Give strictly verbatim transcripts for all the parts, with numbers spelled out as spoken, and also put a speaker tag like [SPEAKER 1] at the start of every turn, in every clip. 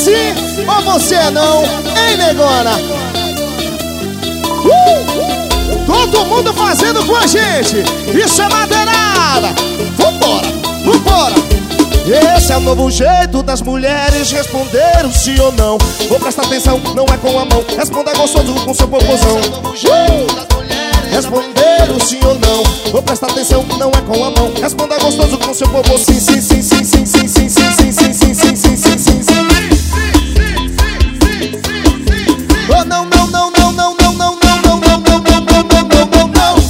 [SPEAKER 1] sim ou você é não, hein, negona? Uh! Todo mundo fazendo com a gente. Isso é madeirada. Vambora, vambora. Esse é o novo jeito das mulheres responder o sim ou não. Vou prestar atenção, não é com a mão. Responda gostoso com seu popozão. Esse é o novo jeito das mulheres responder o sim ou não. Vou prestar atenção, não é com a mão. Responda gostoso com seu popô. Sim, sim, sim, sim, sim, sim, sim, sim, sim, sim, sim, sim, sim, sim, sim, sim. Oh, não, não, não, não, não, não, não, não, não, não, não, não, não, não, não,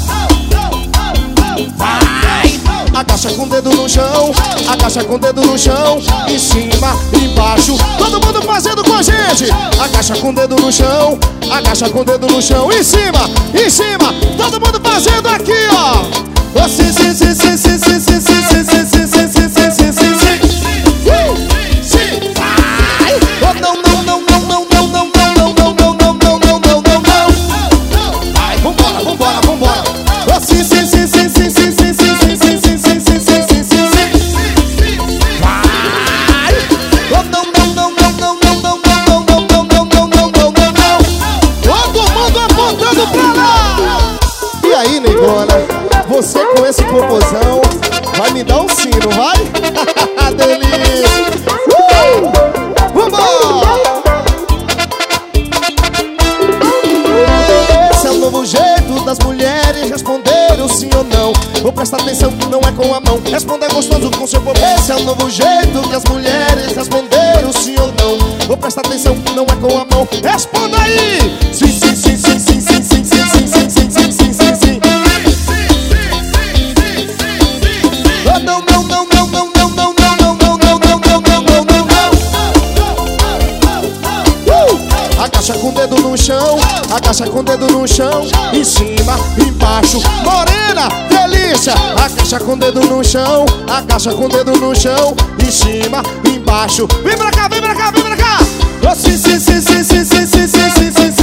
[SPEAKER 1] não. Vai! Agacha com o dedo no chão, agacha com o dedo no chão, em cima, embaixo, todo mundo fazendo com a gente. Agacha com o dedo no chão, agacha com o dedo no chão, em cima, em cima, todo mundo fazendo aqui, ó. Oh, sim, sim, sim, sim, sim, sim, sim, sim, sim, sim, sim, sim, sim, sim, sim, sim. Sim, vai! Oh, não, não, não, não, não, não, não, não, não, não, não, não, não, não, não, não. Vai, vambora, vambora, vambora. Oh, sim, sim, sim, sim, sim, sim, sim, sim, sim, sim, sim, sim, sim, sim, sim, sim. Vai! Oh, não, não, não, não, não, não, não, não, não, não, não, não, não, não, não, não. Todo mundo apontando pra lá. E aí, negona? Você com esse popozão vai me dar um sino, vai? Delícia! Uh! Vambora! Esse é o novo jeito das mulheres responder o sim ou não. Vou prestar atenção, não é com a mão. Responda gostoso com seu popô. Esse é o novo jeito que as mulheres responder o sim ou não. Vou prestar atenção, não é com a mão. Responda aí! Sim, sim, sim, sim, sim, sim, sim, sim, sim, sim, sim, sim, sim, sim, sim. Oh, não, não, não, não, não, não, não, não, não, não, não, não, não, não, não, não, não. Uh! Agacha com o dedo no chão, agacha com o dedo no chão, em cima, embaixo, morena, delícia. Agacha com o dedo no chão, agacha com o dedo no chão, em cima, embaixo. Vem pra cá, vem pra cá, vem pra cá. Oh, sim, sim, sim, sim, sim, sim, sim, sim, sim, sim.